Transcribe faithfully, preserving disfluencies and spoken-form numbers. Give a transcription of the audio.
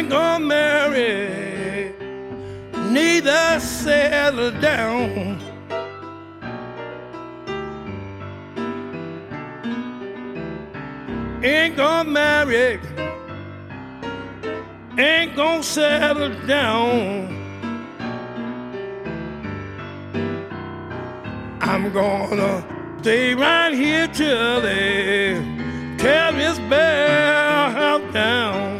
ain't gonna marry, neither settle down. Ain't gonna marry, ain't gonna settle down. I'm gonna stay right here till they tear this bell house down.